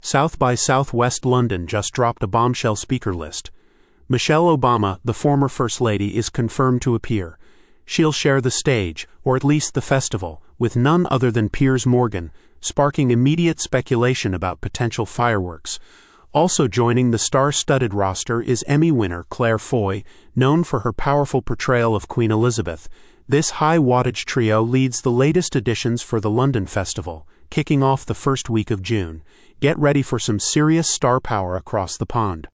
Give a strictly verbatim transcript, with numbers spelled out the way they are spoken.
South by Southwest London just dropped a bombshell speaker list. Michelle Obama, the former First Lady, is confirmed to appear. She'll share the stage, or at least the festival, with none other than Piers Morgan, sparking immediate speculation about potential fireworks. Also joining the star-studded roster is Emmy winner Claire Foy, known for her powerful portrayal of Queen Elizabeth. This high-wattage trio leads the latest additions for the London Festival, kicking off the first week of June. Get ready for some serious star power across the pond.